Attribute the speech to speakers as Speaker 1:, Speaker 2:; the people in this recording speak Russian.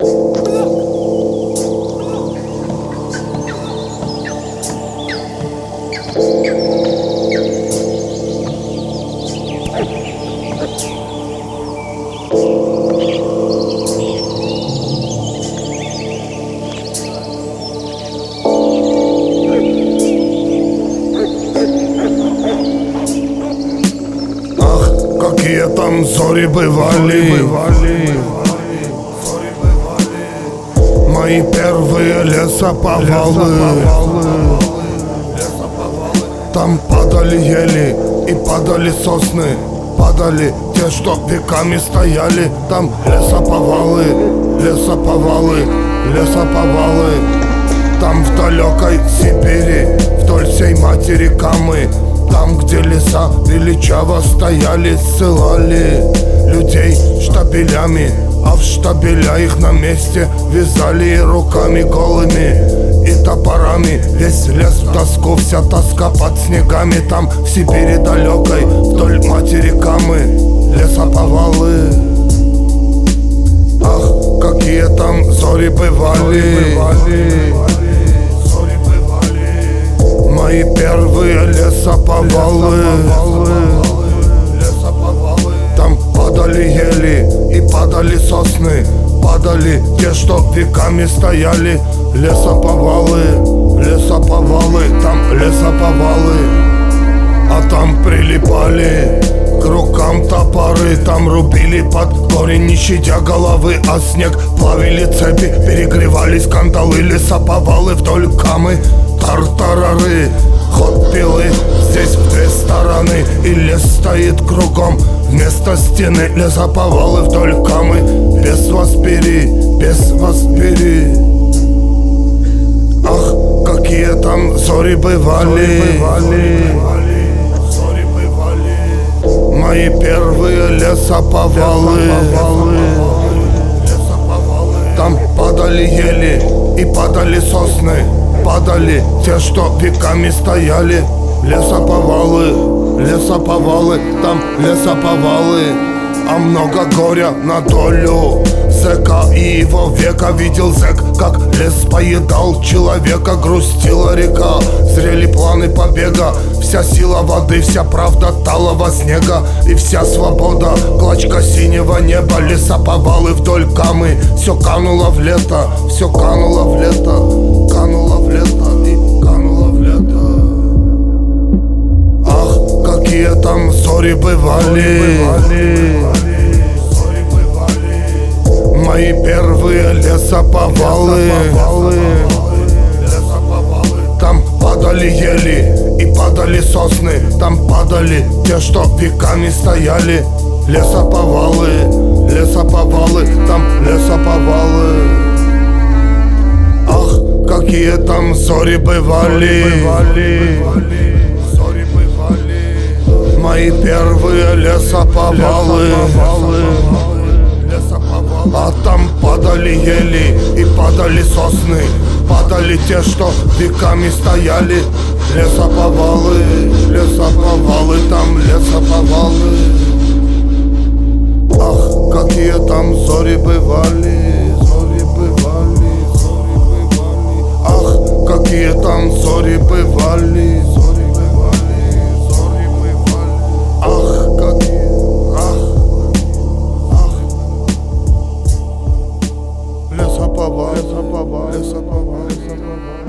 Speaker 1: Какие там зори бывали, мои первые лесоповалы. Там падали ели и падали сосны, падали те, что веками стояли. Там лесоповалы, лесоповалы, лесоповалы. Там в далекой Сибири, вдоль всей матери Камы, там, где леса величаво стояли, ссылали людей штабелями, а в штабеля их на месте вязали руками голыми и топорами. Весь лес в тоску, вся тоска под снегами. Там в Сибири далекой, вдоль матери Камы, лесоповалы. Ах, какие там зори бывали, мои первые лесоповалы. Там падали ели и падали сосны, падали те, что веками стояли. Лесоповалы, лесоповалы, там лесоповалы. А там прилипали к рукам топоры, там рубили под корень, не щадя головы, а снег плавили цепи, перегревались кандалы. Лесоповалы вдоль Камы, тартарары, ход пилы здесь в две стороны, и лес стоит кругом вместо стены. Лесоповалы вдоль Камы, без вас бери, без вас бери. Ах, какие там зори бывали, мои первые лесоповалы. Там падали ели и падали сосны, падали те, что веками стояли. Лесоповалы, лесоповалы, там лесоповалы. А много горя на долю зэка и его века. Видел зэк, как лес поедал человека. Грустила река, зрели планы побега. Вся сила воды, вся правда талого снега, и вся свобода клочка синего неба. Лесоповалы вдоль Камы, все кануло в лето, все кануло в лето, кануло в лето и кануло в лето. Ах, какие там зори бывали, мои первые лесоповалы. Там падали ели и падали сосны, там падали те, что веками стояли. Лесоповалы, лесоповалы, там лесоповалы. Ах, какие там зори бывали, мои первые лесоповалы. А там падали ели и падали сосны, падали те, что веками стояли. Лесоповалы, лесоповалы, там лесоповалы. Ах, какие там зори бывали, зори бывали, зори бывали. Ах, какие там зори бывали, зори бывали, зори бывали. Ах, какие, лесоповал, лесоповал, лесоповал, лесоповал.